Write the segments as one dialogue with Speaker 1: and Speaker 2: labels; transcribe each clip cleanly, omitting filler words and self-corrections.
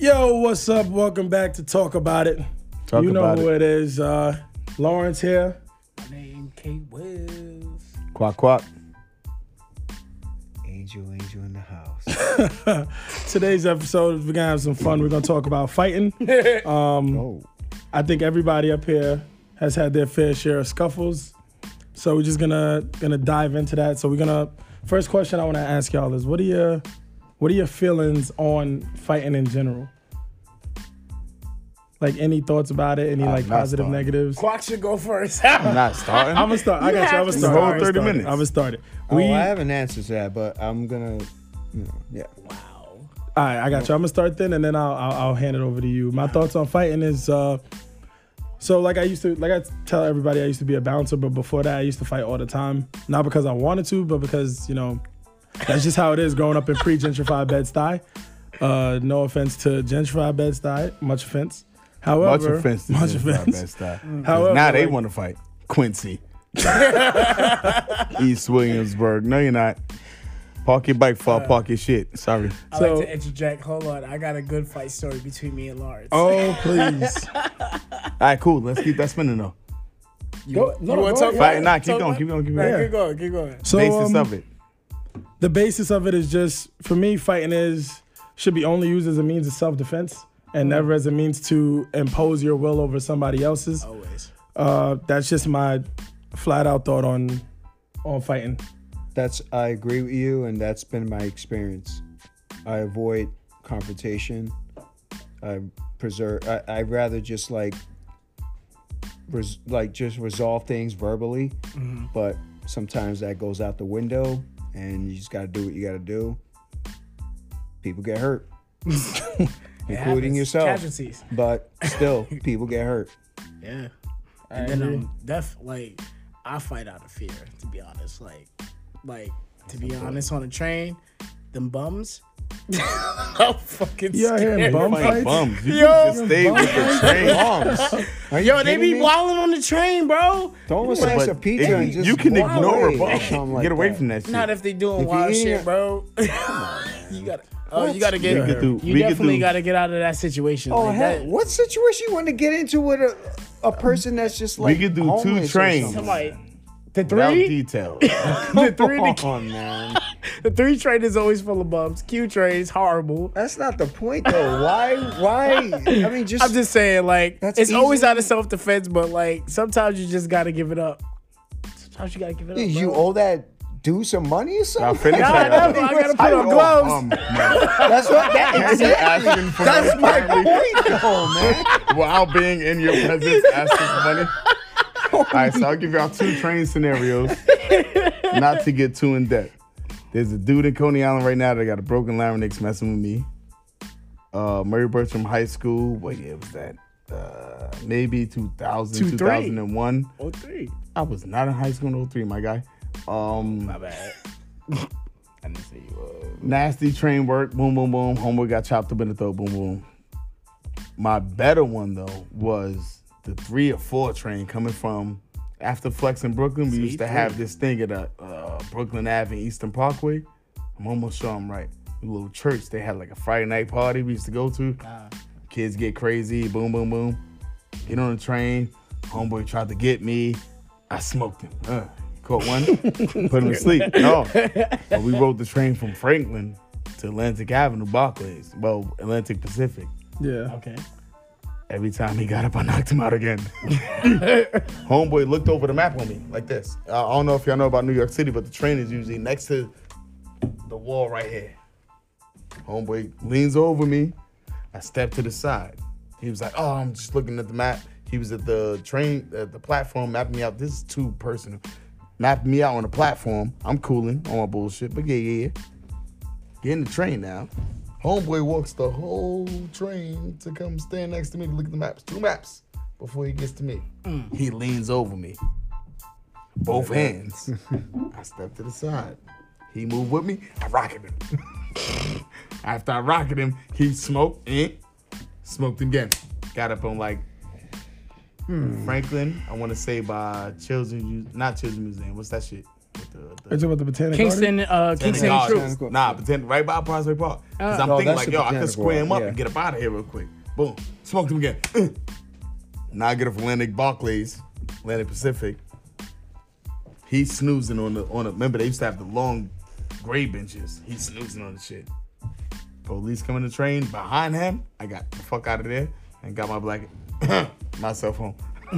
Speaker 1: Yo, what's up? Welcome back to Talk About It. You know who it is. Lawrence here.
Speaker 2: My name Kate Wills.
Speaker 3: Quack, quack.
Speaker 4: Angel in the house.
Speaker 1: Today's episode, we're going to have some fun. We're going to talk about fighting. I think everybody up here has had their fair share of scuffles. So we're just gonna dive into that. So first question I want to ask y'all is, what are your feelings on fighting in general? Like, any thoughts about it? Any positive, negatives?
Speaker 2: Quack should go first.
Speaker 3: I'm not starting.
Speaker 1: I'm gonna start. I got you. I'm gonna start.
Speaker 3: The whole 30 minutes.
Speaker 1: I'm gonna start it.
Speaker 4: I have an answer to that, but I'm gonna, yeah.
Speaker 2: Wow.
Speaker 1: All right, I got you. I'm gonna start then, and then I'll hand it over to you. My thoughts on fighting is, so I tell everybody, I used to be a bouncer, but before that, I used to fight all the time. Not because I wanted to, but because that's just how it is growing up in pre-gentrified Bed-Stuy. No offense to gentrified Bed-Stuy, much offense. However,
Speaker 3: much offense to gentrified Bed-Stuy.
Speaker 1: However,
Speaker 3: now they want to fight Quincy, East Williamsburg. No, you're not. Park your bike before I park your shit. Sorry.
Speaker 2: I like to interject. Hold on. I got a good fight story between me and Lawrence.
Speaker 1: Oh, please.
Speaker 3: All right, cool. Let's keep that spinning, though.
Speaker 2: You want to talk
Speaker 3: Fight?
Speaker 2: about
Speaker 3: Nah,
Speaker 2: it?
Speaker 3: keep going.
Speaker 2: Keep going.
Speaker 1: So,
Speaker 3: Basis of it.
Speaker 1: The basis of it is just, for me, fighting should be only used as a means of self-defense and never as a means to impose your will over somebody else's.
Speaker 2: Always.
Speaker 1: That's just my flat-out thought on fighting.
Speaker 4: I agree with you, and that's been my experience. I avoid confrontation. I'd rather just just resolve things verbally, but sometimes that goes out the window, and you just gotta do what you gotta do. People get hurt, including yourself.
Speaker 2: Casualties.
Speaker 4: But still, people get hurt.
Speaker 2: Yeah. And then I fight out of fear, to be honest. To be honest, on a train, them bums. I'm fucking
Speaker 1: Yeah,
Speaker 2: scared.
Speaker 1: hearing bum fights?
Speaker 3: Bums. You
Speaker 2: Yo,
Speaker 3: just stay with the train.
Speaker 4: Are you
Speaker 2: Yo, they
Speaker 4: kidding
Speaker 2: be
Speaker 4: me?
Speaker 2: walding on the train, bro.
Speaker 4: Don't slice a pizza and just
Speaker 3: you can
Speaker 4: walk
Speaker 3: ignore
Speaker 4: away
Speaker 3: a bum.
Speaker 4: or something like
Speaker 3: Get away
Speaker 4: that.
Speaker 3: from that shit.
Speaker 2: Not if they doing
Speaker 4: If
Speaker 2: wild
Speaker 4: you eat
Speaker 2: shit,
Speaker 4: it-
Speaker 2: bro. You gotta get.
Speaker 3: We could do-
Speaker 2: You
Speaker 3: we could
Speaker 2: definitely
Speaker 3: do-
Speaker 2: gotta get out of that situation.
Speaker 4: Oh,
Speaker 2: like
Speaker 4: hell,
Speaker 2: that.
Speaker 4: what situation you want to get into with a person that's just like
Speaker 3: could do two
Speaker 4: homeless or
Speaker 3: trains.
Speaker 4: something?
Speaker 2: Somebody. The
Speaker 3: Without
Speaker 2: three.
Speaker 3: details.
Speaker 2: The
Speaker 4: Oh man,
Speaker 2: three train is always full of bums. Q train is horrible.
Speaker 4: that's not the point though. Why? I mean,
Speaker 2: I'm just saying,
Speaker 4: That's
Speaker 2: it's always
Speaker 4: easy.
Speaker 2: out of self-defense, but sometimes you just gotta give it up. Sometimes you gotta give it up.
Speaker 4: you
Speaker 2: bro.
Speaker 4: owe that dude some money or
Speaker 3: I'll
Speaker 4: something.
Speaker 3: finish
Speaker 2: I
Speaker 3: that.
Speaker 2: gotta put on gloves.
Speaker 4: That's what that exactly.
Speaker 3: Asking for
Speaker 4: That's
Speaker 3: money
Speaker 4: my point, though, man.
Speaker 3: while being in your presence asking for money. All right, so I'll give y'all two train scenarios, not to get too in depth. There's a dude in Coney Island right now that got a broken larynx messing with me. Murray Bertram High School. What year was that? Maybe 2000, 2001.
Speaker 2: 03.
Speaker 3: I was not in high school in 03, my guy.
Speaker 2: My bad. I didn't say you were.
Speaker 3: Nasty train work. Boom, boom, boom. Homeboy got chopped up in the throat. Boom, boom. My better one, though, was the 3 or 4 train coming from after Flex in Brooklyn. We used to have this thing at Brooklyn Ave and Eastern Parkway. I'm almost sure I'm right. A little church. They had like a Friday night party we used to go to. Kids get crazy. Boom, boom, boom. Get on the train. Homeboy tried to get me. I smoked him. Caught one. Put him to sleep. No. But we rode the train from Franklin to Atlantic Avenue, Barclays. Well, Atlantic Pacific.
Speaker 1: Yeah.
Speaker 2: Okay.
Speaker 3: Every time he got up, I knocked him out again. Homeboy looked over the map on me like this. I don't know if y'all know about New York City, but the train is usually next to the wall right here. Homeboy leans over me. I step to the side. He was like, oh, I'm just looking at the map. He was at the train, at the platform, mapping me out. This is too personal. Mapping me out on the platform. I'm cooling on my bullshit, but yeah. Get in the train now. Homeboy walks the whole train to come stand next to me to look at the maps. 2 maps before he gets to me. He leans over me. Both hands. I step to the side. He moved with me. I rocket him. After I rocketed him, he smoked. Smoked again. Got up on Franklin. I want to say by not Children's Museum. What's that shit? With
Speaker 1: It's about the Botanic
Speaker 2: Kingston,
Speaker 1: Garden?
Speaker 2: Kingston
Speaker 3: Gardens.
Speaker 2: Troops.
Speaker 3: Nah, right by Prospect Park. Because I'm
Speaker 4: Oh,
Speaker 3: thinking
Speaker 4: that's
Speaker 3: like,
Speaker 4: the
Speaker 3: yo, I could
Speaker 4: Botanic
Speaker 3: square him up
Speaker 4: Garden,
Speaker 3: and get up out of here real quick. Boom. Smoked him again. Now I get off Atlantic Barclays, Atlantic Pacific. He's snoozing on the. Remember, they used to have the long gray benches. He's snoozing on the shit. Police coming to train behind him. I got the fuck out of there and got my blanket, my cell phone. Too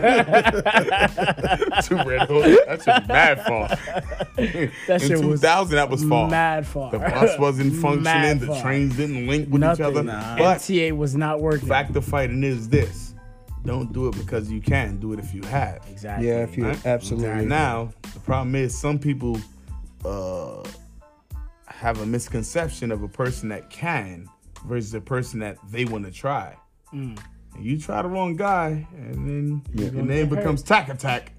Speaker 3: red. That shit was mad far.
Speaker 2: That shit
Speaker 3: In
Speaker 2: was
Speaker 3: 2000, that was far.
Speaker 2: mad far.
Speaker 3: The bus wasn't functioning.
Speaker 2: Mad
Speaker 3: The
Speaker 2: far.
Speaker 3: trains didn't link with
Speaker 2: Nothing.
Speaker 3: each other.
Speaker 2: Nah.
Speaker 3: But
Speaker 2: MTA was not working.
Speaker 3: fact of fighting is this: don't do it because you can. Do it if you have.
Speaker 2: Exactly.
Speaker 4: Yeah, if you
Speaker 3: Right?
Speaker 4: absolutely.
Speaker 3: Now the problem is some people have a misconception of a person that can versus a person that they want to try. And you try the wrong guy, and then your name becomes Tack Attack.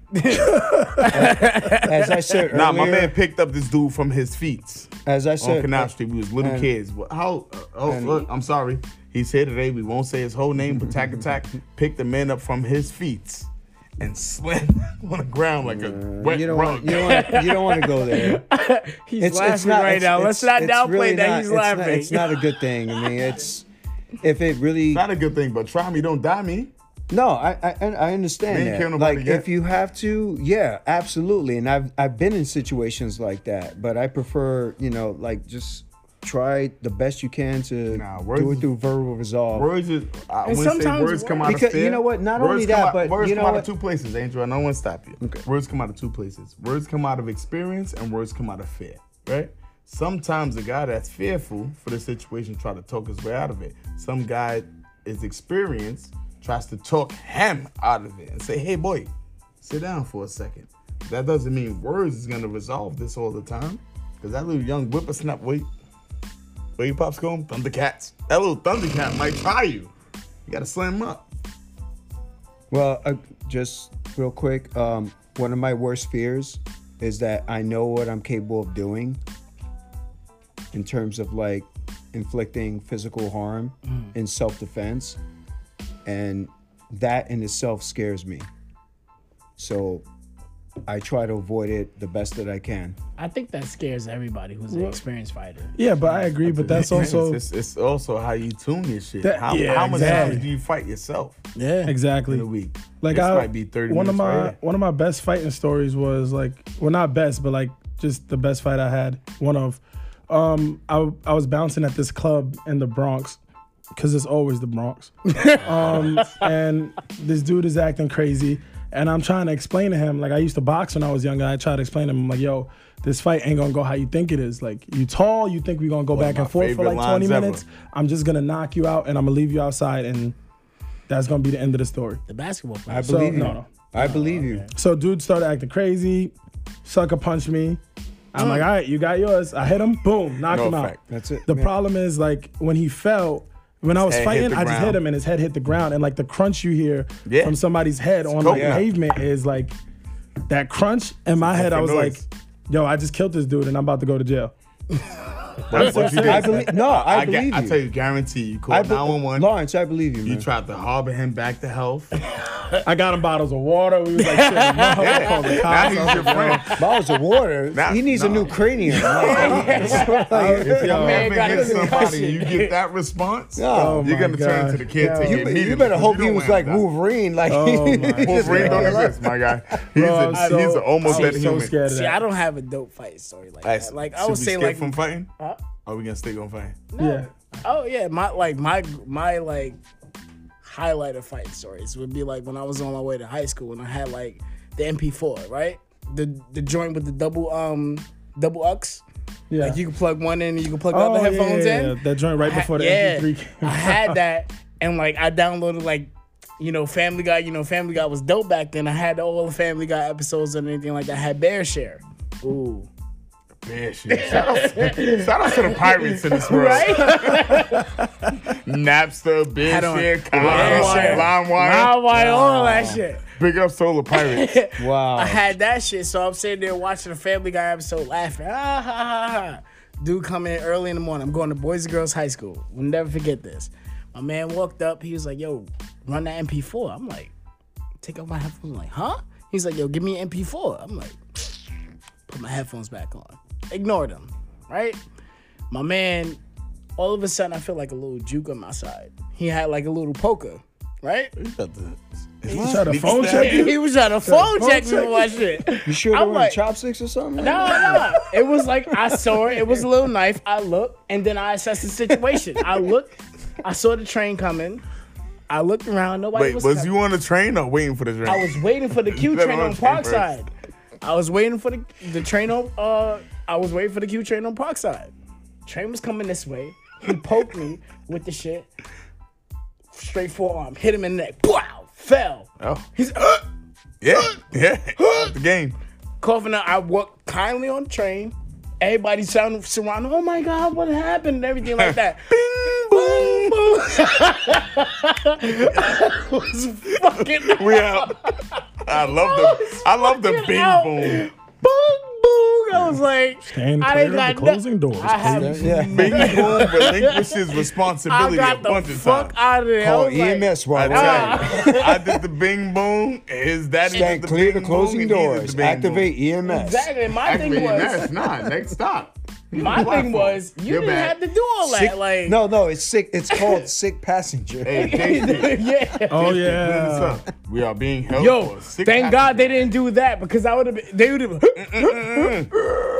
Speaker 4: As I said earlier,
Speaker 3: Nah, my man picked up this dude from his feet
Speaker 4: as I
Speaker 3: on
Speaker 4: said,
Speaker 3: Canal Street. We was little
Speaker 4: and-
Speaker 3: kids. Look, I'm sorry. He's here today. We won't say his whole name, but Tack Attack picked the man up from his feet and slammed him on the ground like a wet
Speaker 4: you don't
Speaker 3: rug.
Speaker 4: want to go there.
Speaker 2: He's laughing right now. Let's not downplay
Speaker 4: really
Speaker 2: that
Speaker 4: not-
Speaker 2: he's
Speaker 4: it's not-
Speaker 2: laughing.
Speaker 4: It's not a good thing. I mean, it's if it really.
Speaker 3: Not a good thing, but try me, don't die me.
Speaker 4: No, I understand
Speaker 3: We ain't
Speaker 4: that.
Speaker 3: kill nobody
Speaker 4: Like
Speaker 3: yet.
Speaker 4: if you have to, yeah, absolutely. And I've been in situations like that, but I prefer, like just try the best you can to
Speaker 3: Nah, words
Speaker 4: do it
Speaker 3: is-
Speaker 4: through verbal resolve.
Speaker 3: Words is, I wouldn't say
Speaker 2: sometimes
Speaker 3: words come out
Speaker 4: Because
Speaker 3: of fear.
Speaker 4: you know what, not
Speaker 3: Words
Speaker 4: only
Speaker 3: come
Speaker 4: that,
Speaker 3: out-
Speaker 4: but
Speaker 3: words
Speaker 4: you
Speaker 3: come
Speaker 4: know
Speaker 3: out
Speaker 4: what?
Speaker 3: of two places, Angel. I don't want to stop you.
Speaker 4: Okay.
Speaker 3: Words come out of two places. Words come out of experience and words come out of fear, right? Sometimes the guy that's fearful for the situation try to talk his way out of it. Some guy is experienced, tries to talk him out of it and say, hey boy, sit down for a second. That doesn't mean words is gonna resolve this all the time. Because that little young whippersnapper, where you pops going? Thundercats. That little Thundercat might try you. You gotta slam him up.
Speaker 4: Well, just real quick, one of my worst fears is that I know what I'm capable of doing in terms of like inflicting physical harm in self-defense, and that in itself scares me. So I try to avoid it the best that I can.
Speaker 2: I think that scares everybody who's an experienced fighter.
Speaker 1: Yeah, but I agree. But that's also
Speaker 3: it's also how you tune your shit.
Speaker 1: That-
Speaker 3: how
Speaker 1: yeah,
Speaker 3: many
Speaker 1: exactly.
Speaker 3: times do you fight yourself
Speaker 2: Yeah.
Speaker 1: exactly
Speaker 3: in a week?
Speaker 1: like
Speaker 3: this
Speaker 1: I
Speaker 3: might be 30
Speaker 1: one of
Speaker 3: minutes
Speaker 1: my
Speaker 3: right
Speaker 1: one of my best fighting stories was like, well, not best, but like just the best fight I had. One of I was bouncing at this club in the Bronx, because it's always the Bronx. And this dude is acting crazy, and I'm trying to explain to him, like I used to box when I was younger. I try to explain to him, I'm like, yo, this fight ain't gonna go how you think it is. Like, you tall, you think we gonna go
Speaker 3: One of
Speaker 1: back
Speaker 3: my
Speaker 1: and forth for
Speaker 3: favorite
Speaker 1: like 20
Speaker 3: lines ever.
Speaker 1: minutes. I'm just gonna knock you out and I'm gonna leave you outside, and that's gonna be the end of the story.
Speaker 2: The basketball player.
Speaker 4: I believe you.
Speaker 1: no.
Speaker 4: I believe you.
Speaker 1: So dude started acting crazy, sucker punched me. I'm like, all right, you got yours. I hit him, boom, knocked
Speaker 3: No
Speaker 1: him out.
Speaker 3: effect.
Speaker 4: That's it.
Speaker 1: The
Speaker 4: man.
Speaker 1: problem is, like, when he fell, when I was
Speaker 3: head hit
Speaker 1: fighting,
Speaker 3: the
Speaker 1: I just hit
Speaker 3: ground.
Speaker 1: him and his head hit the ground. And like the crunch you hear
Speaker 3: Yeah.
Speaker 1: from somebody's head on like
Speaker 3: coconut.
Speaker 1: pavement is like that crunch. In my head, I was
Speaker 3: different
Speaker 1: like, yo, I just killed this dude and I'm about to go to jail.
Speaker 3: That's what you did.
Speaker 4: I believe. No, I believe
Speaker 3: I
Speaker 4: you.
Speaker 3: tell you, guarantee you
Speaker 4: I
Speaker 3: called
Speaker 4: be-
Speaker 3: 911.
Speaker 4: Lawrence, I believe you,
Speaker 3: You
Speaker 4: man.
Speaker 3: tried to harbor him back to health.
Speaker 1: I got him bottles of water. We was like, shit, I called the
Speaker 3: Now
Speaker 1: cops.
Speaker 3: he's your friend.
Speaker 4: Bottles of water.
Speaker 3: Nah,
Speaker 4: He needs a
Speaker 3: no.
Speaker 4: new cranium.
Speaker 3: If you
Speaker 1: Yo,
Speaker 3: ever
Speaker 2: got
Speaker 3: hit
Speaker 2: a
Speaker 3: somebody
Speaker 2: concussion.
Speaker 3: and you get that response,
Speaker 4: Oh
Speaker 3: you're
Speaker 1: my
Speaker 3: gonna turn
Speaker 1: God.
Speaker 3: to the caretaker
Speaker 1: Yo.
Speaker 3: immediately.
Speaker 4: You better hope
Speaker 3: because
Speaker 4: he
Speaker 3: you
Speaker 4: was
Speaker 3: don't
Speaker 4: like
Speaker 3: want him
Speaker 4: Wolverine. Like
Speaker 1: Oh my
Speaker 3: back. Wolverine don't
Speaker 1: God.
Speaker 3: exist, my guy. He's
Speaker 1: Bro,
Speaker 3: a he's an almost
Speaker 1: I'm
Speaker 3: dead
Speaker 1: so
Speaker 3: human.
Speaker 1: scared of
Speaker 2: See,
Speaker 1: that.
Speaker 2: I don't have a dope fight story like
Speaker 3: Hey,
Speaker 2: that. Like I
Speaker 3: should
Speaker 2: would
Speaker 3: we
Speaker 2: say,
Speaker 3: skip
Speaker 2: like,
Speaker 3: from fighting?
Speaker 2: Huh?
Speaker 3: Are we gonna stick on fighting?
Speaker 1: Yeah.
Speaker 2: oh yeah, my like highlight of fighting stories would be like when I was on my way to high school and I had like the MP4, right? The joint with the double UX.
Speaker 1: Yeah.
Speaker 2: Like you can plug one in and you can plug the other headphones in.
Speaker 1: That joint right before the MP3 came
Speaker 2: I had that, and like I downloaded like, Family Guy. Family Guy was dope back then. I had all the Family Guy episodes and anything like that. I had Bear Share. Ooh.
Speaker 3: Man, shit. Shout out to the pirates in this world.
Speaker 2: Right?
Speaker 3: Napster,
Speaker 2: Had on-
Speaker 3: Bearshare,
Speaker 2: LimeWire.
Speaker 3: LimeWire.
Speaker 2: All that shit.
Speaker 3: Big up Solar Pirates.
Speaker 4: wow.
Speaker 2: I had that shit, so I'm sitting there watching a Family Guy episode laughing. Ah, ha, ha, ha. Dude come in early in the morning. I'm going to Boys and Girls High School. We'll never forget this. My man walked up. He was like, yo, run that MP4. I'm like, take off my headphones. I'm like, huh? He's like, yo, give me an MP4. I'm like, put put my headphones back on. Ignored him, right? My man, all of a sudden, I feel like a little juke on my side. He had like a little poker, right?
Speaker 1: He tried to phone check you?
Speaker 2: He was trying to phone check me with my shit.
Speaker 4: You sure they
Speaker 2: I'm
Speaker 4: were
Speaker 2: like,
Speaker 4: chopsticks or something?
Speaker 2: No. It was like I saw it. It was a little knife. I looked, and then I assessed the situation. I looked. I saw the train coming. I looked around. Nobody
Speaker 3: Wait,
Speaker 2: was
Speaker 3: was
Speaker 2: coming.
Speaker 3: you on the train or waiting for the train?
Speaker 2: I was waiting for the Q
Speaker 3: You better
Speaker 2: train on
Speaker 3: on train first.
Speaker 2: Parkside. I was waiting for the train on. I was waiting for the Q train on Parkside. Train was coming this way. He poked me with the shit. Straight forearm. Hit him in the neck. Wow. Fell.
Speaker 3: Oh.
Speaker 2: He's
Speaker 3: Yeah. Off the game.
Speaker 2: coughing out. I walked kindly on the train. Everybody surrounding. Oh my God, what happened? And everything like that. Bing, boom, boom. was fucking
Speaker 3: We out. I love the bing
Speaker 2: out.
Speaker 3: boom.
Speaker 2: Boom, boom. I was like,
Speaker 1: Stand
Speaker 2: I
Speaker 1: clear
Speaker 2: didn't
Speaker 1: of
Speaker 2: got
Speaker 1: the closing doors.
Speaker 2: I have,
Speaker 4: Yeah.
Speaker 3: Bing boom relinquishes
Speaker 2: I
Speaker 3: responsibility a
Speaker 2: got the
Speaker 3: bunch of
Speaker 2: fuck
Speaker 3: times.
Speaker 2: out of there.
Speaker 4: Call
Speaker 2: I was like,
Speaker 4: EMS
Speaker 3: I
Speaker 4: while we're
Speaker 3: tell
Speaker 4: at it.
Speaker 3: you, I did the bing boom. His daddy
Speaker 4: Stand
Speaker 3: did the
Speaker 4: clear
Speaker 3: bing
Speaker 4: the closing
Speaker 3: boom, and he did
Speaker 4: doors.
Speaker 3: the bing
Speaker 4: Activate
Speaker 3: boom.
Speaker 4: EMS.
Speaker 2: exactly. My thing
Speaker 3: Activate
Speaker 2: was,
Speaker 3: EMS. Nah, next stop.
Speaker 2: my thing was, you
Speaker 3: You're
Speaker 2: didn't
Speaker 3: back.
Speaker 2: have to do all that.
Speaker 4: Sick,
Speaker 2: Like,
Speaker 4: no, it's sick. It's called sick passenger.
Speaker 3: Hey, JC,
Speaker 2: yeah.
Speaker 1: Oh
Speaker 3: clear this
Speaker 1: yeah.
Speaker 3: up. We are being held
Speaker 2: Yo,
Speaker 3: for a sick
Speaker 2: thank God they
Speaker 3: passenger.
Speaker 2: didn't do that because I would have been. They would have.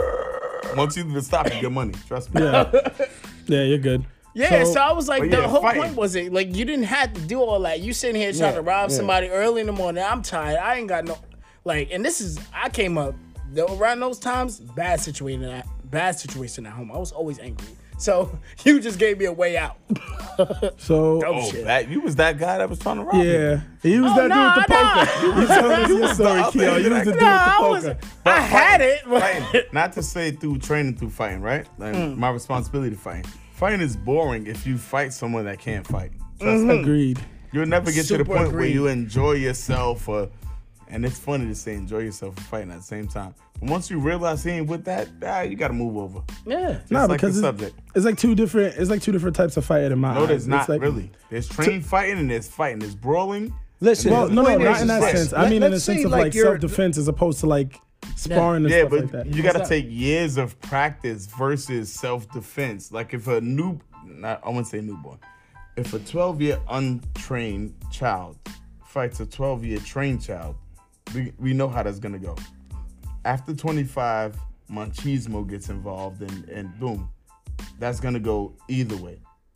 Speaker 3: Once you stop, you get money. Trust me.
Speaker 1: Yeah. Yeah, you're good.
Speaker 2: Yeah, so I was like,
Speaker 3: But
Speaker 2: the
Speaker 3: yeah,
Speaker 2: whole
Speaker 3: fighting.
Speaker 2: point was it like you didn't have to do all that. You sitting here trying to rob somebody early in the morning. I'm tired. I ain't got no like. And this is I came up around those times. Bad situation at home. I was always angry. So you just gave me a way out.
Speaker 1: So
Speaker 3: Oh,
Speaker 2: shit.
Speaker 3: you was that guy that was trying to rob you.
Speaker 1: yeah, he was that
Speaker 2: nah,
Speaker 1: dude with the poker. You told us your story,
Speaker 3: I'll
Speaker 1: Keon.
Speaker 3: tell you
Speaker 1: You was the
Speaker 3: that.
Speaker 1: dude
Speaker 2: I
Speaker 1: with
Speaker 2: was.
Speaker 1: the poker.
Speaker 2: I had it.
Speaker 3: Fighting. Not to say through training, through fighting, right? Like my responsibility to fighting. Fighting is boring if you fight someone that can't fight. Trust me.
Speaker 1: Agreed.
Speaker 3: You'll never get to the
Speaker 2: Super
Speaker 3: point where
Speaker 2: agreed.
Speaker 3: you enjoy yourself, and it's funny to say enjoy yourself for fighting at the same time. But once you realize he ain't with that, you got to move over.
Speaker 2: Yeah.
Speaker 3: Just
Speaker 1: Nah,
Speaker 3: like
Speaker 1: because
Speaker 3: the
Speaker 1: it's,
Speaker 3: subject.
Speaker 1: it's like two different. It's like two different types of fighting in my
Speaker 3: No,
Speaker 1: eyes.
Speaker 3: there's not
Speaker 1: It's like,
Speaker 3: really. There's train fighting and there's fighting. There's brawling.
Speaker 4: Listen,
Speaker 1: Well,
Speaker 4: the
Speaker 1: no,
Speaker 4: point
Speaker 1: not
Speaker 4: is
Speaker 1: in that
Speaker 4: this.
Speaker 1: sense. I mean, in the
Speaker 4: Let's
Speaker 1: sense
Speaker 4: say,
Speaker 1: of like
Speaker 4: you're-
Speaker 1: self-defense as opposed to like sparring and
Speaker 3: Yeah,
Speaker 1: stuff
Speaker 3: but
Speaker 1: like that.
Speaker 3: you got to
Speaker 2: What's
Speaker 3: take years of practice versus self-defense. Like if I wouldn't say newborn. If a 12-year untrained child fights a 12-year trained child, we know how that's gonna go. After 25, machismo gets involved and boom, that's gonna go either way.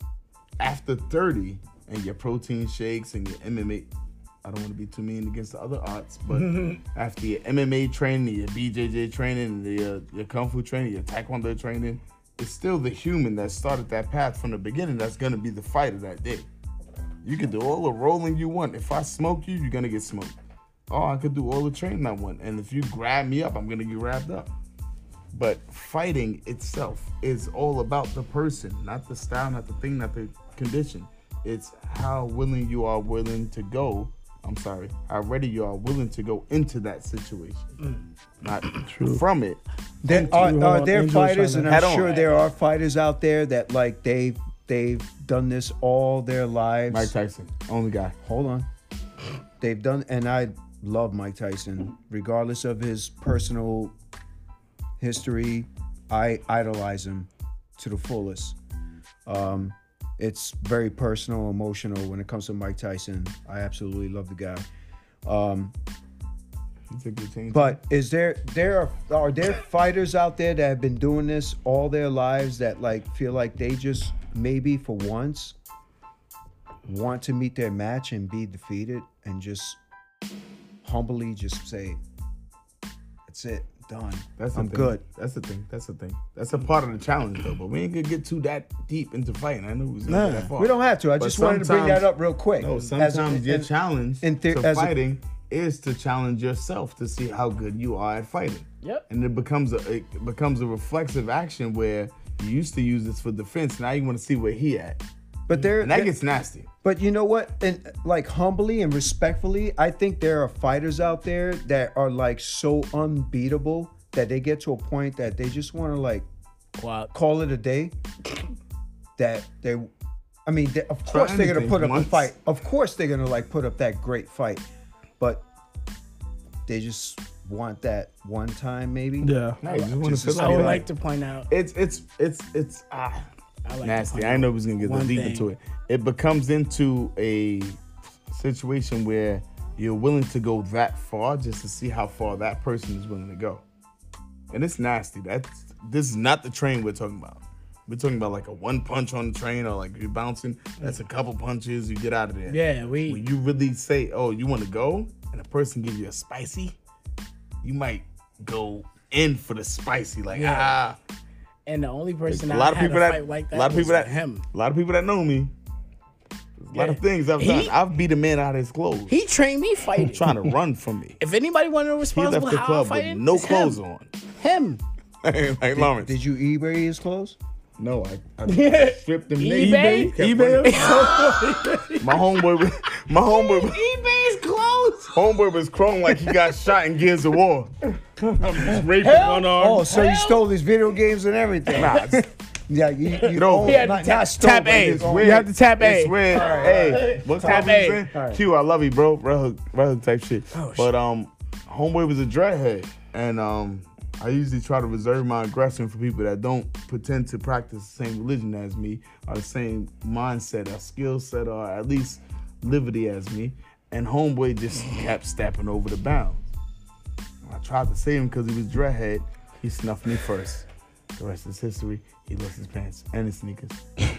Speaker 3: After 30 and your protein shakes and your MMA, I don't want to be too mean against the other arts, but after your MMA training, your BJJ training, your Kung Fu training, your Taekwondo training, it's still the human that started that path from the beginning that's gonna be the fighter that day. You can do all the rolling you want. If I smoke you, you're gonna get smoked. Oh, I could do all the training I want. And if you grab me up, I'm gonna get wrapped up. But fighting itself is all about the person, not the style, not the thing, not the condition. It's how willing you are to go. How ready you are willing to go into that situation. Not from it.
Speaker 4: There
Speaker 1: Thank you,
Speaker 4: are there
Speaker 1: Angel
Speaker 4: fighters,
Speaker 1: China.
Speaker 4: and
Speaker 3: Head
Speaker 4: I'm
Speaker 3: on.
Speaker 4: sure there are fighters out there that like they've done this all their lives.
Speaker 3: Mike Tyson, only guy.
Speaker 4: Hold on. They've done, and I love Mike Tyson, regardless of his personal history. I idolize him to the fullest. It's very personal, emotional when it comes to Mike Tyson. I absolutely love the guy.
Speaker 3: You took your team.
Speaker 4: But are there fighters out there that have been doing this all their lives that like feel like they just maybe for once want to meet their match and be defeated and just humbly just say, "That's it, done.
Speaker 3: That's the
Speaker 4: I'm
Speaker 3: thing.
Speaker 4: good."
Speaker 3: That's the thing. That's a part of the challenge, though. But we ain't gonna get too that deep into fighting. I know we was gonna get that far.
Speaker 4: We don't have to. I
Speaker 3: But
Speaker 4: just wanted to bring
Speaker 3: sometimes-
Speaker 4: that up real quick.
Speaker 3: No,
Speaker 4: As-
Speaker 3: sometimes your
Speaker 4: and-
Speaker 3: challenge
Speaker 4: in
Speaker 3: to
Speaker 4: as a-
Speaker 3: fighting is to challenge yourself to see how good you are at fighting.
Speaker 2: Yep.
Speaker 3: And it becomes a reflexive action where you used to use this for defense. Now you want to see where he at,
Speaker 4: But there,
Speaker 3: and that gets nasty.
Speaker 4: But you know what? And like humbly and respectfully, I think there are fighters out there that are like so unbeatable that they get to a point that they just want to like
Speaker 2: Wow.
Speaker 4: call it a day. That they, I mean, of course they're gonna
Speaker 3: anything
Speaker 4: put up
Speaker 3: once.
Speaker 4: a fight. Of course they're gonna like put up that great fight, but they just want that one time maybe.
Speaker 1: Yeah.
Speaker 3: No, you just want
Speaker 4: Just
Speaker 3: to
Speaker 4: to
Speaker 3: feel
Speaker 2: I would
Speaker 3: like
Speaker 2: like to point out.
Speaker 3: it's
Speaker 2: I like to
Speaker 3: nasty.
Speaker 2: point
Speaker 3: I
Speaker 2: out
Speaker 3: know we was gonna get
Speaker 2: one
Speaker 3: deep
Speaker 2: thing.
Speaker 3: into it. It becomes into a situation where you're willing to go that far just to see how far that person is willing to go, and it's nasty. This is not the train we're talking about. We're talking about like a one punch on the train, or like you're bouncing. That's a couple punches, you get out of there.
Speaker 2: Yeah,
Speaker 3: When you really say, "Oh, you want to go," and a person gives you a spicy, you might go in for the spicy. Like
Speaker 2: and the only person
Speaker 3: a lot of
Speaker 2: I had
Speaker 3: people
Speaker 2: a
Speaker 3: that
Speaker 2: fight like that
Speaker 3: a lot of
Speaker 2: was
Speaker 3: people that
Speaker 2: him.
Speaker 3: a lot of people that know me. A lot of things I've done. I've beat a man out of his clothes.
Speaker 2: He trained me fighting.
Speaker 3: Trying to run from me.
Speaker 2: If anybody wanted to know
Speaker 3: He
Speaker 2: responsible
Speaker 3: left the
Speaker 2: how I'm
Speaker 3: club with
Speaker 2: fighting,
Speaker 3: no
Speaker 2: it's
Speaker 3: clothes
Speaker 2: him.
Speaker 3: on.
Speaker 2: Him.
Speaker 3: Like Lawrence.
Speaker 4: Did you eBay his clothes?
Speaker 3: No, I stripped them
Speaker 2: eBay?
Speaker 3: niggas.
Speaker 1: eBay.
Speaker 3: My homeboy
Speaker 2: eBay's clothes.
Speaker 3: homeboy was crawling like he got shot in Gears of War. I'm just raping one arm.
Speaker 4: Oh, so you stole his video games and everything?
Speaker 3: Nah, it's-
Speaker 4: Yeah, you
Speaker 3: No.
Speaker 4: own-
Speaker 3: He
Speaker 2: had to
Speaker 4: not stole,
Speaker 2: tap
Speaker 4: but
Speaker 2: A.
Speaker 4: it's own.
Speaker 2: You have to tap A.
Speaker 3: It's weird. Hey, what
Speaker 2: Tap
Speaker 3: type
Speaker 2: A.
Speaker 3: of thing? Q, I love you, bro. Red hook type shit.
Speaker 2: Oh,
Speaker 3: But homeboy was a dreadhead, and I usually try to reserve my aggression for people that don't pretend to practice the same religion as me, or the same mindset, or skill set, or at least liberty as me. And homeboy just kept stepping over the bounds. I tried to save him because he was dreadhead. He snuffed me first. The rest is history. He lost his pants and his sneakers.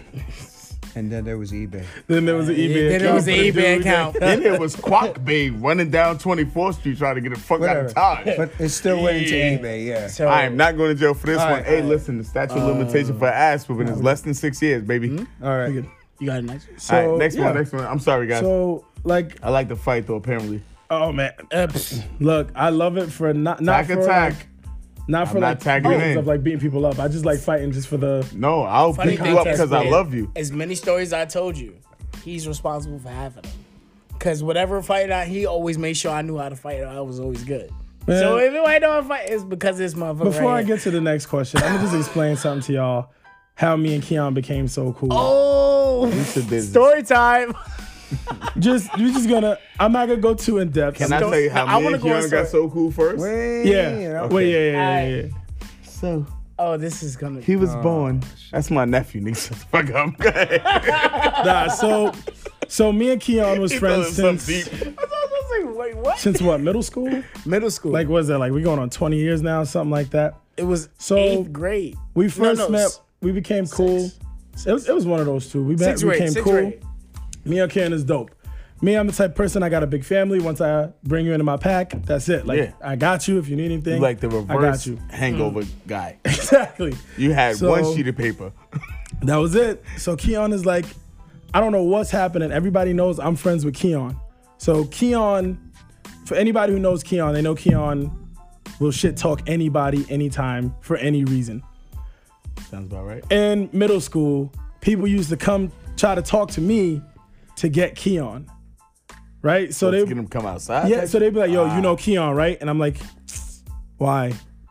Speaker 4: And then there was eBay.
Speaker 1: Then there was an eBay
Speaker 2: Then
Speaker 1: account.
Speaker 2: there was an
Speaker 1: for the
Speaker 2: eBay
Speaker 1: dude.
Speaker 2: account.
Speaker 3: Then there was Quack Babe running down 24th Street trying to get the fuck out of
Speaker 4: Whatever.
Speaker 3: Taj.
Speaker 4: But it still went into
Speaker 3: Yeah.
Speaker 4: eBay, yeah.
Speaker 2: So
Speaker 3: I am not going to jail for this
Speaker 4: All
Speaker 3: one.
Speaker 4: right,
Speaker 3: Hey,
Speaker 4: all right.
Speaker 3: listen, the statute of limitation for ass whooping is less than 6 years, baby.
Speaker 4: All right.
Speaker 2: you got a next one?
Speaker 1: So,
Speaker 3: All right, next
Speaker 1: yeah.
Speaker 3: one. I'm sorry, guys.
Speaker 1: So, like,
Speaker 3: I like to fight, though, apparently.
Speaker 1: oh man, look, I love it for not
Speaker 3: Attack,
Speaker 1: for
Speaker 3: attack.
Speaker 1: like, not for
Speaker 3: I'm not
Speaker 1: like
Speaker 3: tagging it in.
Speaker 1: of like beating people up. I just like fighting just for the.
Speaker 3: No, I'll
Speaker 2: Funny
Speaker 3: pick
Speaker 2: thing
Speaker 3: you up
Speaker 2: is,
Speaker 3: because I
Speaker 2: man,
Speaker 3: love you.
Speaker 2: As many stories I told you, he's responsible for half of them. Because whatever fight he always made sure I knew how to fight. I was always good.
Speaker 1: Man.
Speaker 2: So if I know how to fight, it's because this motherfucker.
Speaker 1: Before I
Speaker 2: right here.
Speaker 1: get to the next question, I'm gonna just explain something to y'all. How me and Keon became so cool.
Speaker 2: Oh,
Speaker 3: It's a business.
Speaker 2: story time.
Speaker 1: We just gonna. I'm not gonna go too in depth.
Speaker 3: Can I tell you how
Speaker 2: I
Speaker 3: me
Speaker 2: wanna
Speaker 3: and
Speaker 2: go on
Speaker 3: Keon got so cool first?
Speaker 4: Wait,
Speaker 1: Yeah.
Speaker 4: okay.
Speaker 1: Wait. Yeah.
Speaker 3: So,
Speaker 2: Oh, this is gonna.
Speaker 3: he was born. That's my nephew, nigga. Shut the fuck up.
Speaker 1: Nah. So me and Keon was
Speaker 3: He
Speaker 1: friends
Speaker 3: feeling
Speaker 1: since
Speaker 3: something deep.
Speaker 2: I was like, wait, what?
Speaker 1: since what? Middle school?
Speaker 2: Middle school.
Speaker 1: Like what is that? Like we going on 20 years now, something like that.
Speaker 2: it was
Speaker 1: So,
Speaker 2: 8th grade.
Speaker 1: We first
Speaker 2: No,
Speaker 1: met. We became cool. It was one of those two. We met.
Speaker 2: Sixth
Speaker 1: We
Speaker 2: grade.
Speaker 1: became
Speaker 2: Sixth
Speaker 1: cool.
Speaker 2: grade.
Speaker 1: Me and Keon is dope. Me, I'm the type of person, I got a big family. Once I bring you into my pack, that's it. Like,
Speaker 3: Yeah.
Speaker 1: I got you if you need anything.
Speaker 3: You like the
Speaker 1: I got
Speaker 3: reverse
Speaker 1: you.
Speaker 3: hangover guy.
Speaker 1: Exactly.
Speaker 3: You had
Speaker 1: So-
Speaker 3: one sheet of paper.
Speaker 1: That was it. So Keon is like, I don't know what's happening. Everybody knows I'm friends with Keon. So Keon, for anybody who knows Keon, they know Keon will shit talk anybody, anytime, for any reason.
Speaker 3: Sounds about right.
Speaker 1: In middle school, people used to come try to talk to me to get Keon. Right? So
Speaker 3: Let's
Speaker 1: they
Speaker 3: get him come outside.
Speaker 1: Yeah, so they'd be like, yo, you know Keon, right? And I'm like, why?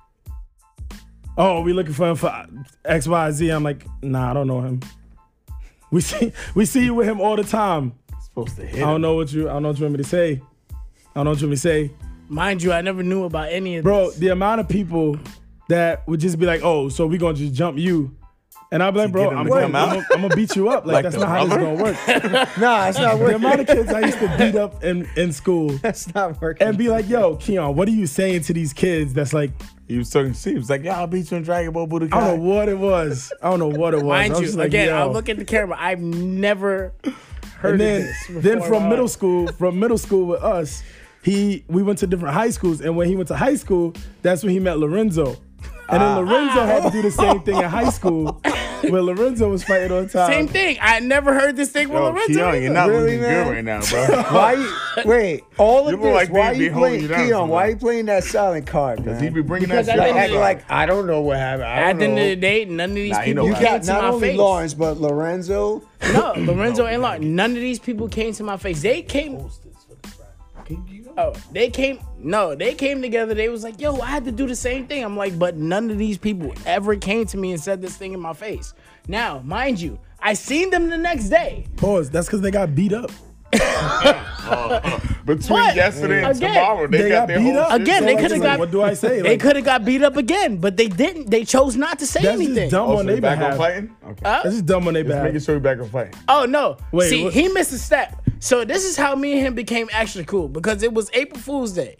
Speaker 1: Oh, we looking for him for X, Y, Z. I'm like, nah, I don't know him. We see you with him all the time.
Speaker 3: Supposed to hit
Speaker 1: I don't
Speaker 3: him.
Speaker 1: know what you want me to say. I don't know what you want me to say.
Speaker 2: Mind you, I never knew about any of
Speaker 1: Bro,
Speaker 2: this.
Speaker 1: the amount of people that would just be like, oh, so we gonna just jump you. And I'd be like, bro,
Speaker 3: get him
Speaker 1: I'm
Speaker 3: to come out?
Speaker 1: gonna beat you up. Like that's
Speaker 3: the
Speaker 1: not how this
Speaker 3: rubber?
Speaker 1: gonna work.
Speaker 4: Nah, it's not
Speaker 1: The
Speaker 4: working.
Speaker 1: amount of kids I used to beat up in school
Speaker 4: That's not working.
Speaker 1: and be like, yo, Keon, what are you saying to these kids that's like,
Speaker 3: He was talking shit. He was like, yeah, I'll beat you in Dragon Ball Budokai.
Speaker 1: I don't know what it was. I don't know what it was. I
Speaker 2: Mind
Speaker 1: was
Speaker 2: you,
Speaker 1: just like,
Speaker 2: again,
Speaker 1: yo.
Speaker 2: I'll look at the camera. I've never heard
Speaker 1: And then,
Speaker 2: of this.
Speaker 1: then
Speaker 2: before.
Speaker 1: from middle school with us, we went to different high schools, and when he went to high school, that's when he met Lorenzo. And then Lorenzo had to do the same thing in high school, where Lorenzo was fighting all the time.
Speaker 2: Same thing. I never heard this thing with
Speaker 3: Yo,
Speaker 2: Lorenzo.
Speaker 3: Keon,
Speaker 2: either.
Speaker 3: you're not
Speaker 4: Really,
Speaker 3: looking
Speaker 4: man?
Speaker 3: good right now, bro.
Speaker 4: Why you, wait, all
Speaker 3: You
Speaker 4: of
Speaker 3: look
Speaker 4: this,
Speaker 3: like
Speaker 4: why
Speaker 3: they
Speaker 4: you
Speaker 3: be holding
Speaker 4: playing,
Speaker 3: you down
Speaker 4: Keon,
Speaker 3: somewhere.
Speaker 4: why you playing that silent card,
Speaker 3: Cause he
Speaker 4: man?
Speaker 3: be bringing
Speaker 2: Because
Speaker 3: that
Speaker 2: I
Speaker 3: shit
Speaker 2: think
Speaker 3: up.
Speaker 4: Act like, I don't know what happened. I
Speaker 2: At
Speaker 4: don't
Speaker 2: the end of
Speaker 4: know.
Speaker 2: the day, none of these
Speaker 3: Nah, you
Speaker 2: people
Speaker 3: know
Speaker 4: You
Speaker 3: what
Speaker 2: came
Speaker 4: got
Speaker 2: to
Speaker 4: not
Speaker 2: my
Speaker 4: only
Speaker 2: face.
Speaker 4: Lawrence, but Lorenzo.
Speaker 2: No, Lorenzo and Lawrence. None of these people came to my face. They came. Oh, they came. No, they came together. They was like, yo, I had to do the same thing. I'm like, but none of these people ever came to me and said this thing in my face. Now, mind you, I seen them the next day.
Speaker 1: Pause. That's because they got beat up.
Speaker 3: Between yesterday and
Speaker 2: Again,
Speaker 3: tomorrow, they got their
Speaker 1: beat
Speaker 3: whole
Speaker 1: up
Speaker 3: shit.
Speaker 2: Again,
Speaker 1: So,
Speaker 2: they
Speaker 1: like,
Speaker 2: coulda
Speaker 1: it's
Speaker 2: got-
Speaker 1: like, what do I say?
Speaker 2: They
Speaker 1: Like,
Speaker 2: could have got beat up again, but they didn't. They chose not to say
Speaker 1: that's
Speaker 2: anything.
Speaker 1: just dumb
Speaker 3: Oh,
Speaker 1: on
Speaker 3: so
Speaker 1: their
Speaker 3: we back on
Speaker 1: behalf.
Speaker 3: fighting? Okay.
Speaker 2: Huh?
Speaker 1: That's just dumb on their
Speaker 3: Just making
Speaker 1: behalf.
Speaker 3: sure we back on fighting.
Speaker 2: Oh no!
Speaker 1: Wait,
Speaker 2: See,
Speaker 1: what-
Speaker 2: he missed a step. So this is how me and him became actually cool because it was April Fool's Day.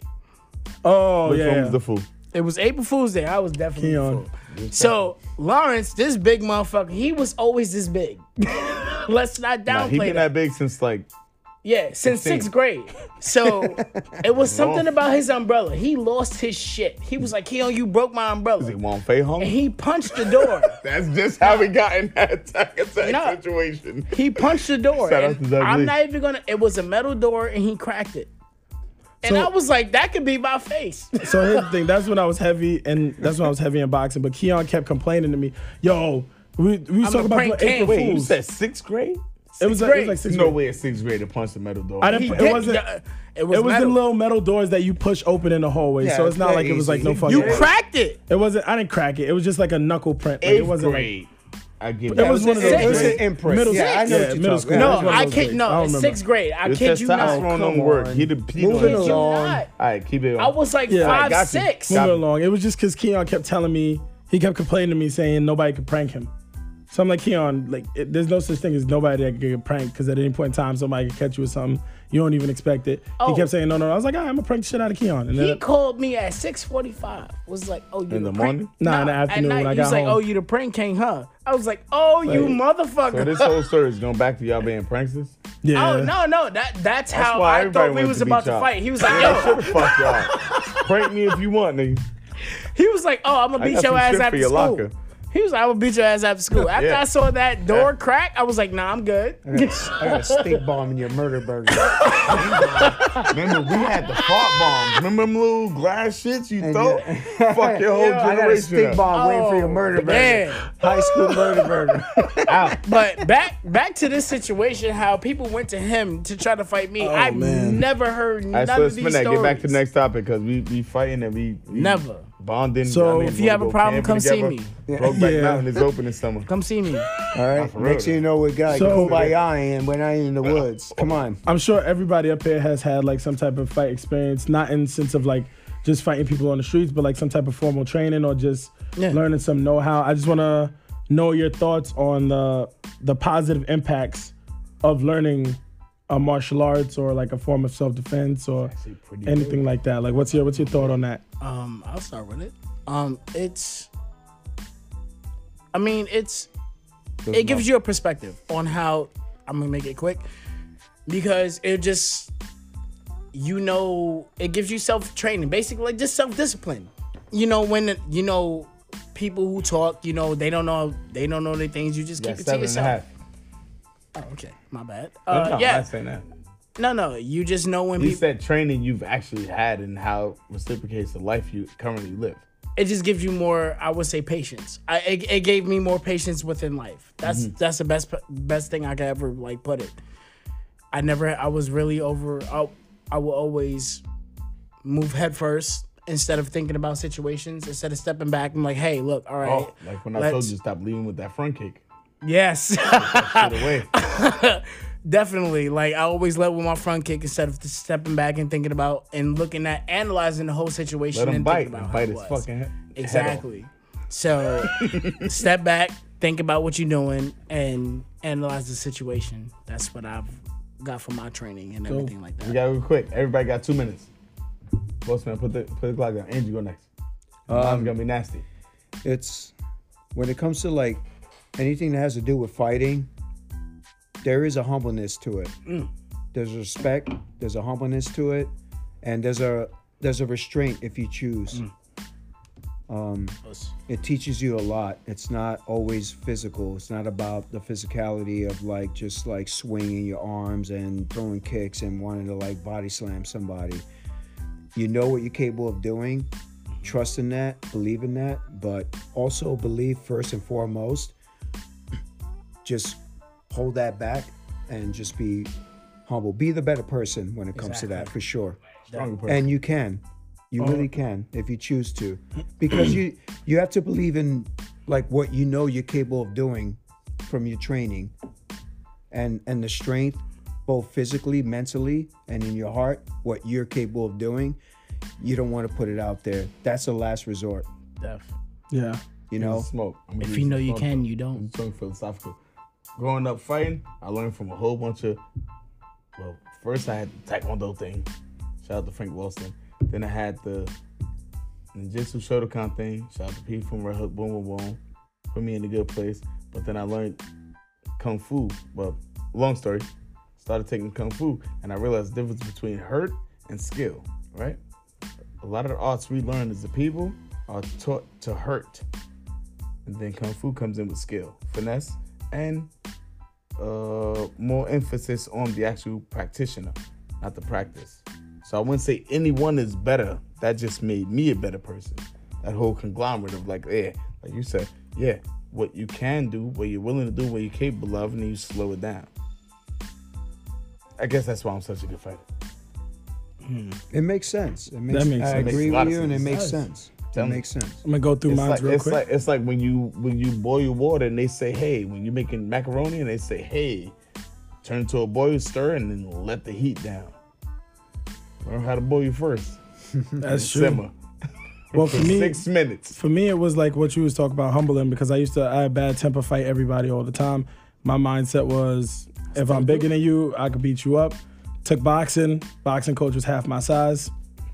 Speaker 1: Oh
Speaker 3: Which one
Speaker 1: yeah.
Speaker 3: was the fool?
Speaker 2: It was April Fool's Day. I was definitely a
Speaker 1: Keon.
Speaker 2: fool. So Lawrence, this big motherfucker, he was always this big. Let's not
Speaker 3: Nah, he
Speaker 2: downplay
Speaker 3: been
Speaker 2: that.
Speaker 3: that big since like
Speaker 2: Yeah, since
Speaker 3: 16.
Speaker 2: 6th grade. So it was something
Speaker 3: Oh.
Speaker 2: about his umbrella. He lost his shit. He was like, Keon, you broke my
Speaker 3: he
Speaker 2: umbrella.
Speaker 3: won't pay home.
Speaker 2: And he punched the door.
Speaker 3: That's just how we got in that attack
Speaker 2: No.
Speaker 3: situation.
Speaker 2: He punched the door.
Speaker 3: Shout out
Speaker 2: and
Speaker 3: to Doug
Speaker 2: I'm
Speaker 3: Lee.
Speaker 2: not even gonna. It was a metal door, and he cracked it. And
Speaker 1: So-
Speaker 2: I was like, that could be my face.
Speaker 1: So here's the thing. That's when I was heavy, and that's when I was heavy in boxing. But Keon kept complaining to me, "Yo, we was
Speaker 2: I'm
Speaker 1: talking
Speaker 2: a
Speaker 1: about
Speaker 2: prank
Speaker 1: the April
Speaker 2: king.
Speaker 3: Wait, you
Speaker 1: Fools."
Speaker 3: said 6th grade?
Speaker 1: It was
Speaker 2: grade.
Speaker 1: like 6th
Speaker 3: No
Speaker 1: grade.
Speaker 3: way, 6th grade to punch the metal door.
Speaker 1: I
Speaker 2: He
Speaker 1: didn't.
Speaker 2: did-
Speaker 1: It wasn't.
Speaker 2: yeah, it
Speaker 1: It
Speaker 2: was
Speaker 1: was
Speaker 2: metal.
Speaker 1: the little metal doors that you push open in the hallway.
Speaker 4: Yeah,
Speaker 1: So it's not
Speaker 4: they're
Speaker 1: like it was like no
Speaker 4: easy.
Speaker 1: fucking.
Speaker 2: You cracked it.
Speaker 1: It wasn't. I didn't crack it. It was just like a knuckle print. Like,
Speaker 3: 8th
Speaker 1: it wasn't
Speaker 3: grade. I give
Speaker 1: It
Speaker 3: you
Speaker 1: was
Speaker 3: that.
Speaker 1: one of those.
Speaker 2: Sixth
Speaker 1: It was
Speaker 2: grade.
Speaker 1: an
Speaker 4: Impress.
Speaker 1: Middle
Speaker 4: Yeah, I
Speaker 1: school.
Speaker 4: know what
Speaker 1: Yeah,
Speaker 4: you're
Speaker 1: middle
Speaker 4: talking
Speaker 1: school.
Speaker 4: about.
Speaker 2: No,
Speaker 1: It was one of
Speaker 2: I
Speaker 1: those
Speaker 2: kid.
Speaker 1: grades. I
Speaker 2: No,
Speaker 1: don't
Speaker 2: it's
Speaker 1: remember.
Speaker 2: 6th grade. I
Speaker 3: Your
Speaker 2: kid you not.
Speaker 3: testosterone don't
Speaker 4: come
Speaker 3: work.
Speaker 4: on.
Speaker 3: He
Speaker 2: Kid
Speaker 3: the
Speaker 2: you
Speaker 4: Moving
Speaker 3: All
Speaker 2: not.
Speaker 3: right, keep it on.
Speaker 2: I was like
Speaker 1: Yeah.
Speaker 3: Alright,
Speaker 2: 5,
Speaker 3: got you.
Speaker 2: 6.
Speaker 1: Moving along. It was just because Keon kept telling me, he kept complaining to me saying nobody could prank him. So I'm like, Keon, like, there's no such thing as nobody that could get pranked because at any point in time, somebody could catch you with something. You don't even expect it.
Speaker 2: Oh.
Speaker 1: He kept saying, no. I was like, all right, I'm going to prank the shit out of Keon. And
Speaker 2: He
Speaker 1: then,
Speaker 2: called me at 6:45. Was like, oh, you
Speaker 3: In the
Speaker 2: prank-
Speaker 3: morning?
Speaker 1: Nah, in the
Speaker 2: at
Speaker 1: afternoon
Speaker 2: night,
Speaker 1: when I
Speaker 2: he
Speaker 1: got
Speaker 2: was like,
Speaker 1: home.
Speaker 2: oh, you the prank king, huh? I was like, oh, you
Speaker 1: Like-
Speaker 2: motherfucker.
Speaker 3: So this whole story is going back to y'all being pranksters?
Speaker 1: yeah.
Speaker 2: Oh no, that's how
Speaker 3: why
Speaker 2: I
Speaker 3: everybody
Speaker 2: thought we
Speaker 3: went
Speaker 2: was
Speaker 3: to
Speaker 2: about
Speaker 3: beat
Speaker 2: to
Speaker 3: y'all.
Speaker 2: fight. He was like,
Speaker 3: Yeah,
Speaker 2: yo,
Speaker 3: shut the fuck y'all. Prank me if you want, nigga.
Speaker 2: he was like, oh, I'm gonna
Speaker 3: I
Speaker 2: beat
Speaker 3: got
Speaker 2: your
Speaker 3: some
Speaker 2: ass
Speaker 3: shit for
Speaker 2: after
Speaker 3: your
Speaker 2: school.
Speaker 3: locker.
Speaker 2: He was like, I'm gonna beat your ass after school. After
Speaker 3: Yeah.
Speaker 2: I saw that door crack, I was like, nah, I'm good.
Speaker 4: I got a steak bomb in your murder burger.
Speaker 3: Remember, we had the fart bombs. Remember them little glass shits you
Speaker 4: And
Speaker 3: throw? Fuck your whole
Speaker 4: Yo, I got a
Speaker 3: generation
Speaker 4: steak
Speaker 3: up.
Speaker 4: bomb waiting for your murder burger.
Speaker 2: man.
Speaker 4: High school murder burger.
Speaker 2: But back to this situation, how people went to him to try to fight me. I've
Speaker 1: man.
Speaker 2: never heard
Speaker 3: All
Speaker 2: none
Speaker 3: right, so
Speaker 2: of
Speaker 3: let's
Speaker 2: these
Speaker 3: spin that.
Speaker 2: stories.
Speaker 3: Get back to the next topic because we fighting and we
Speaker 2: Never.
Speaker 3: bonding.
Speaker 1: So,
Speaker 2: if you have a problem, come see me.
Speaker 3: Brokeback
Speaker 1: Yeah.
Speaker 3: Mountain is open this summer.
Speaker 2: Come see me.
Speaker 4: All right.
Speaker 3: for real,
Speaker 4: Next thing you know, we got
Speaker 1: So-
Speaker 4: Kumbaya and we're not in the woods. Come on.
Speaker 1: I'm sure everybody up here has had like some type of fight experience, not in the sense of like just fighting people on the streets, but like some type of formal training or just
Speaker 2: Yeah.
Speaker 1: learning some know-how. I just want to know your thoughts on the positive impacts of learning a martial arts or like a form of self-defense or anything like that. Like, what's your thought on that?
Speaker 2: I'll start with it. It gives you a perspective on how I'm gonna make it quick because it just it gives you self-training, basically like just self-discipline. When people who talk, they don't know the things, you just keep it to yourself. Oh, okay, my bad.
Speaker 3: No, I'm
Speaker 2: yeah,
Speaker 3: not saying that.
Speaker 2: no, you just know when
Speaker 3: He
Speaker 2: people.
Speaker 3: said training you've actually had and how it reciprocates the life you currently live.
Speaker 2: It just gives you more, I would say, patience. It gave me more patience within life. That's the best thing I could ever like put it. I was really over. I will always move head first instead of thinking about situations. Instead of stepping back, I'm like, hey, look, all right.
Speaker 3: Oh, like when I told you to stop leading with that front kick.
Speaker 2: Yes,
Speaker 3: Get away.
Speaker 2: definitely. Like I always led with my front kick instead of just stepping back and thinking about and looking at analyzing the whole situation
Speaker 3: Let him
Speaker 2: and
Speaker 3: bite.
Speaker 2: thinking about
Speaker 3: Bite
Speaker 2: how it
Speaker 3: his
Speaker 2: was.
Speaker 3: fucking head.
Speaker 2: Exactly. So step back, think about what you're doing, and analyze the situation. That's what I've got from my training and everything like
Speaker 3: We
Speaker 2: that.
Speaker 3: gotta go quick. Everybody got 2 minutes. Bossman, put the clock down. Angie, go next. Mine's gonna be nasty.
Speaker 4: It's when it comes to like anything that has to do with fighting, there is a humbleness to it. There's respect, there's a humbleness to it, and there's a restraint if you choose. It teaches you a lot. It's not always physical. It's not about the physicality of like just like swinging your arms and throwing kicks and wanting to like body slam somebody. You know what you're capable of doing. Trust in that, believe in that, but also believe first and foremost, just hold that back and just be humble. Be the better person when it comes to that, for sure.
Speaker 3: Stronger person.
Speaker 4: And you can. You really can if you choose to. Because you have to believe in like what you know you're capable of doing from your training and the strength both physically, mentally, and in your heart, what you're capable of doing, you don't want to put it out there. That's the last resort.
Speaker 2: Def.
Speaker 1: Yeah.
Speaker 4: You know,
Speaker 3: Smoke.
Speaker 2: If you know you can, you don't.
Speaker 3: I'm talking philosophical. Growing up fighting, I learned from a whole bunch of. Well, first I had the Taekwondo thing. Shout out to Frank Wilson. Then I had the Ninjutsu Shotokan thing. Shout out to Pete from Red Hook Boom Boom Boom. Put me in a good place. But then I learned Kung Fu. Well, long story. Started taking Kung Fu, and I realized the difference between hurt and skill, right? A lot of the arts we learn as a people are taught to hurt. And then Kung Fu comes in with skill, finesse, and more emphasis on the actual practitioner, not the practice. So I wouldn't say anyone is better. That just made me a better person. That whole conglomerate of like you said, what you can do, what you're willing to do, what you're capable of, and then you slow it down. I guess that's why I'm such a good fighter.
Speaker 4: it makes sense.
Speaker 1: That makes
Speaker 4: I
Speaker 1: sense.
Speaker 4: agree
Speaker 3: Makes a lot
Speaker 4: with
Speaker 3: of
Speaker 4: you, and it
Speaker 3: sense.
Speaker 4: makes
Speaker 3: It does.
Speaker 4: sense.
Speaker 3: Tell
Speaker 4: It
Speaker 3: me.
Speaker 4: makes sense.
Speaker 1: I'm gonna go through mine real quick.
Speaker 3: It's like when you boil water and they say, hey, when you're making macaroni and they say, hey, turn it to a boil, stir, and then let the heat down. Learn how to boil first.
Speaker 1: That's true.
Speaker 3: Simmer.
Speaker 1: Well, for me,
Speaker 3: 6 minutes.
Speaker 1: For me, it was like what you was talking about, humbling, because I had bad temper, fight everybody all the time. My mindset was, if I'm bigger than you, I could beat you up. Took boxing. Boxing coach was half my size.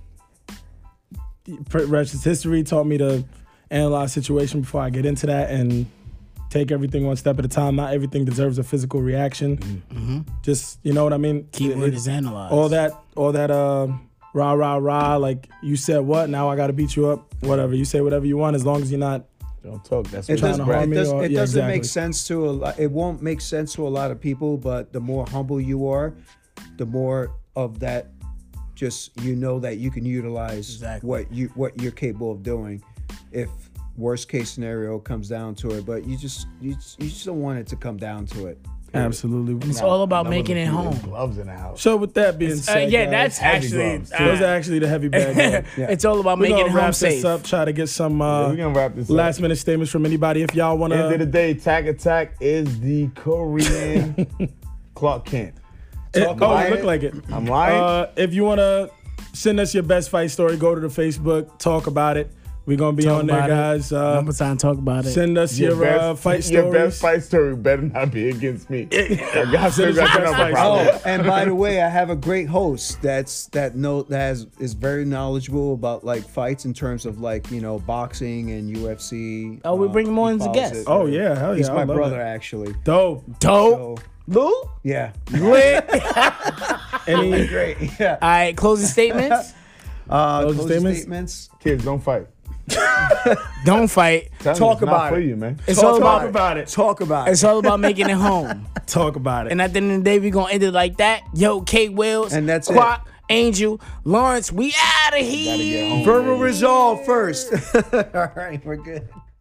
Speaker 1: Rest is history. Taught me to analyze situation before I get into that and take everything one step at a time. Not everything deserves a physical reaction. Just, you know what I mean?
Speaker 2: Keyword is analyze.
Speaker 1: All that rah, rah, rah, like you said what, now I gotta beat you up, whatever. You say whatever you want as long as you're not.
Speaker 3: Don't talk. That's
Speaker 4: It
Speaker 3: what
Speaker 1: Trying to harm me or-
Speaker 4: it
Speaker 1: yeah,
Speaker 4: doesn't
Speaker 1: exactly.
Speaker 4: make sense to a lot. It won't make sense to a lot of people, but the more humble you are, the more of that just that you can utilize
Speaker 2: Exactly.
Speaker 4: what you're capable of doing if worst case scenario comes down to it. But you just don't want it to come down to it.
Speaker 1: Absolutely.
Speaker 2: It's all about making it home.
Speaker 3: Gloves in the house.
Speaker 1: So with that being said,
Speaker 2: Yeah,
Speaker 1: guys,
Speaker 2: that's
Speaker 3: heavy
Speaker 2: actually.
Speaker 3: gloves, too.
Speaker 1: those are actually the heavy bag.
Speaker 2: It's all about
Speaker 1: We're
Speaker 2: making it
Speaker 1: gonna wrap
Speaker 2: home
Speaker 1: this
Speaker 2: safe.
Speaker 1: up. Try to get some
Speaker 3: We're gonna wrap this up.
Speaker 1: last minute statements from anybody. If y'all wanna.
Speaker 3: End of the day, Tag Attack is the Korean Clark Kent.
Speaker 1: It
Speaker 3: lying.
Speaker 1: look like it.
Speaker 3: I'm lying.
Speaker 1: If you want to send us your best fight story, go to the Facebook, talk about it. We're going to be
Speaker 2: Talk
Speaker 1: on there,
Speaker 2: about it.
Speaker 1: guys.
Speaker 2: Number time, talk about it.
Speaker 1: Send us your fight
Speaker 3: Your
Speaker 1: stories.
Speaker 3: best fight story better not be against me. I got
Speaker 1: Send us your
Speaker 3: your
Speaker 1: best
Speaker 3: number,
Speaker 1: fight
Speaker 3: probably.
Speaker 1: story.
Speaker 4: Oh, and by the way, I have a great host is very knowledgeable about like fights in terms of like boxing and UFC.
Speaker 2: Oh, we bring him on as a
Speaker 4: he
Speaker 2: guest.
Speaker 4: follows it.
Speaker 1: Oh, yeah. Hell yeah.
Speaker 4: He's
Speaker 1: I
Speaker 4: my
Speaker 1: love
Speaker 4: brother,
Speaker 1: it.
Speaker 4: actually.
Speaker 1: Dope.
Speaker 2: Dope.
Speaker 4: So,
Speaker 2: Lou?
Speaker 4: yeah.
Speaker 2: Lit.
Speaker 1: Any,
Speaker 4: Great. Yeah.
Speaker 2: All right, closing statements.
Speaker 1: Closing
Speaker 4: Closing
Speaker 1: statements?
Speaker 3: Kids, don't fight.
Speaker 2: Don't fight.
Speaker 3: Tell me
Speaker 4: Talk
Speaker 3: it's not
Speaker 4: about
Speaker 3: for
Speaker 4: it.
Speaker 3: you, man.
Speaker 2: It's all
Speaker 1: talk
Speaker 2: about
Speaker 1: about it.
Speaker 4: Talk about it.
Speaker 2: It's all about making it home.
Speaker 1: Talk about it.
Speaker 2: And at the end of the day, we gonna end it like that. Yo, K Wills,
Speaker 4: And that's it.
Speaker 2: Quack, Angel, Lawrence, we out of
Speaker 3: Gotta get
Speaker 2: here.
Speaker 3: home.
Speaker 4: Verbal resolve first. All right, we're good.